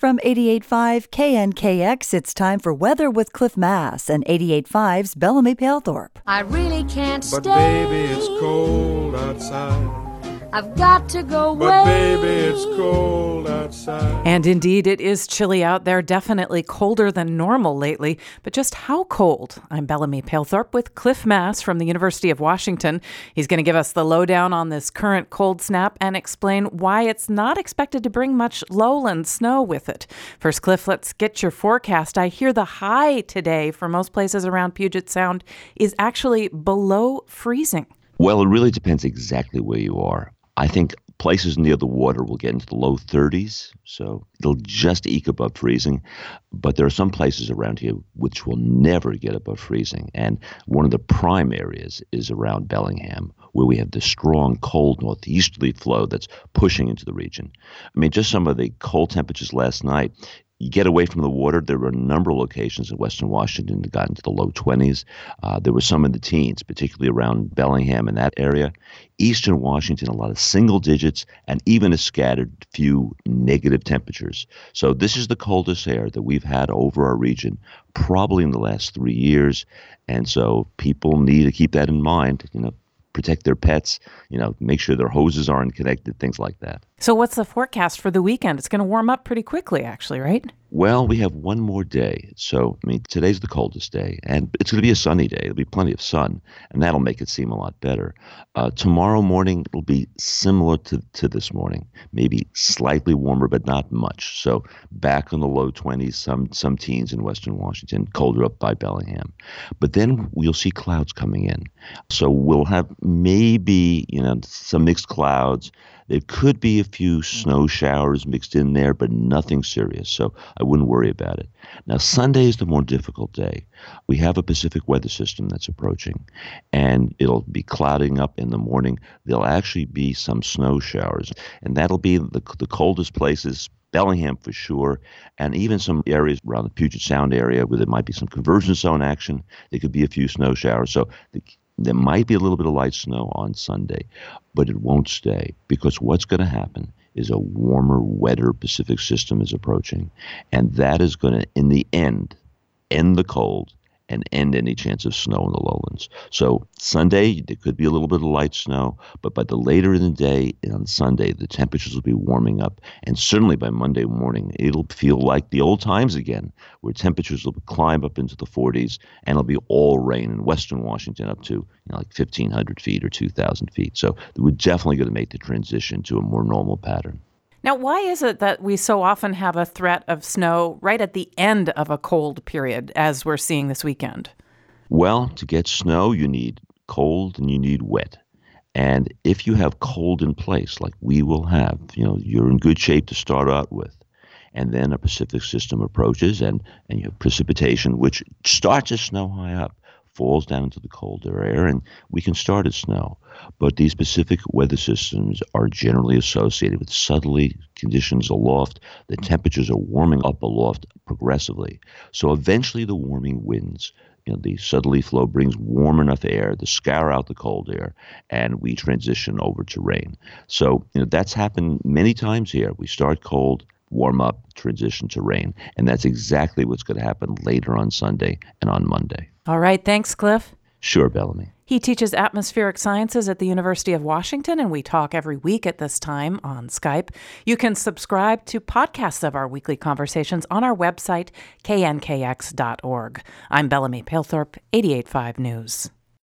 From 88.5 KNKX, it's time for Weather with Cliff Mass and 88.5's Bellamy Palethorpe. I really can't stay. But baby, it's cold outside. I've got to go away. But baby, it's cold outside. And indeed, it is chilly out there, definitely colder than normal lately. But just how cold? I'm Bellamy Palethorpe with Cliff Mass from the University of Washington. He's going to give us the lowdown on this current cold snap and explain why it's not expected to bring much lowland snow with it. First, Cliff, let's get your forecast. I hear the high today for most places around Puget Sound is actually below freezing. Well, it really depends exactly where you are. I think places near the water will get into the low 30s, so they'll just eke above freezing. But there are some places around here which will never get above freezing. And one of the prime areas is around Bellingham, where we have the strong, cold northeasterly flow that's pushing into the region. I mean, just some of the cold temperatures last night. You get away from the water, there were a number of locations in western Washington that got into the low 20s. There were some in the teens, particularly around Bellingham and that area. Eastern Washington, a lot of single digits, and even a scattered few negative temperatures. So this is the coldest air that we've had over our region probably in the last 3 years. And so people need to keep that in mind, protect their pets, make sure their hoses aren't connected, things like that. So what's the forecast for the weekend? It's going to warm up pretty quickly, actually, right? Well, we have one more day. So, today's the coldest day, and it's going to be a sunny day. There'll be plenty of sun, and that'll make it seem a lot better. Tomorrow morning, it'll be similar to this morning, maybe slightly warmer, but not much. So back in the low 20s, some teens in western Washington, colder up by Bellingham. But then we'll see clouds coming in. So we'll have maybe, some mixed clouds. There could be a few snow showers mixed in there, but nothing serious, so I wouldn't worry about it. Now, Sunday is the more difficult day. We have a Pacific weather system that's approaching, and it'll be clouding up in the morning. There'll actually be some snow showers, and that'll be the coldest places, Bellingham for sure, and even some areas around the Puget Sound area where there might be some convergence zone action. There could be a few snow showers, so there might be a little bit of light snow on Sunday, but it won't stay because what's going to happen is a warmer, wetter Pacific system is approaching, and that is going to, in the end the cold and end any chance of snow in the lowlands. So Sunday, there could be a little bit of light snow, but by the later in the day on Sunday, the temperatures will be warming up. And certainly by Monday morning, it'll feel like the old times again, where temperatures will climb up into the 40s, and it'll be all rain in western Washington up to like 1,500 feet or 2,000 feet. So we're definitely going to make the transition to a more normal pattern. Now, why is it that we so often have a threat of snow right at the end of a cold period, as we're seeing this weekend? Well, to get snow, you need cold and you need wet. And if you have cold in place, like we will have, you're in good shape to start out with. And then a Pacific system approaches and you have precipitation, which starts as snow high up, falls down into the colder air, and we can start as snow. But these Pacific weather systems are generally associated with southerly conditions aloft. The temperatures are warming up aloft progressively. So eventually the warming winds, the southerly flow brings warm enough air to scour out the cold air, and we transition over to rain. So that's happened many times here. We start cold, warm up, transition to rain. And that's exactly what's going to happen later on Sunday and on Monday. All right. Thanks, Cliff. Sure, Bellamy. He teaches atmospheric sciences at the University of Washington, and we talk every week at this time on Skype. You can subscribe to podcasts of our weekly conversations on our website, knkx.org. I'm Bellamy Palethorpe, 88.5 News.